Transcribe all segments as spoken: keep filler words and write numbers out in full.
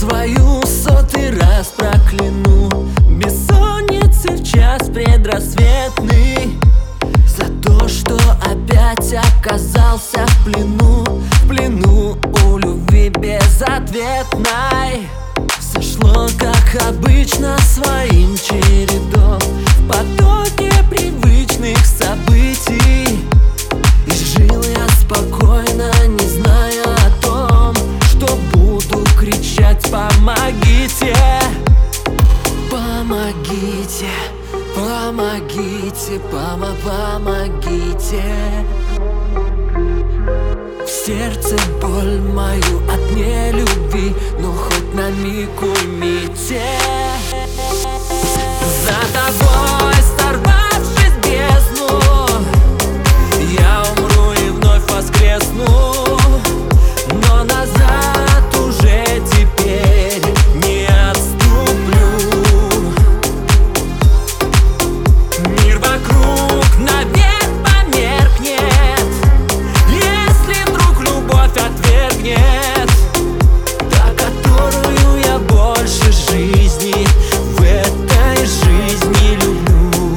свою сотый раз прокляну. Бессонницы в час предрассветный, за то, что опять оказался в плену, в плену у любви безответной. Сошло, как обычно, своим чередом в потоке привычных событий. И жил я спокойно, не зная о том, что буду кричать: помогите, помогите, помогите, пома, помогите. В сердце боль мою от нелюбви, но хоть на миг уймите. За тобой, сорвавшись в бездну, я умру и вновь воскресну, но назад уже теперь не отступлю. Мир вокруг навек померкнет, если вдруг любовь отвергнет, та, которую я больше жизни в этой жизни люблю.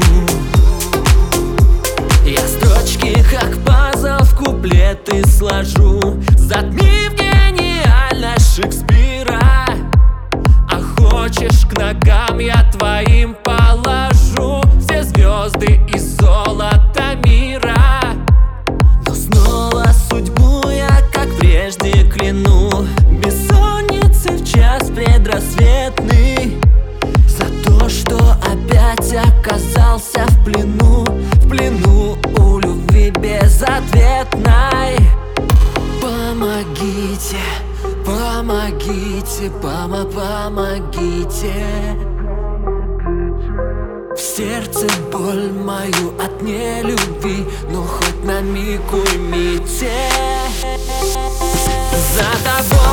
Я строчки как пазл в куплеты сложу, затмив гениальность Шекспира. А хочешь, к ногам я твоим положу все звезды и золото мира. Но снова судьбу я, как прежде, кляну. Бессонницы в час предрассветный, за то, что опять оказался в плену, в плену у любви безответной. Помогите, помогите, пома, помогите. В сердце боль мою от нелюбви, но хоть на миг уймите. За тобой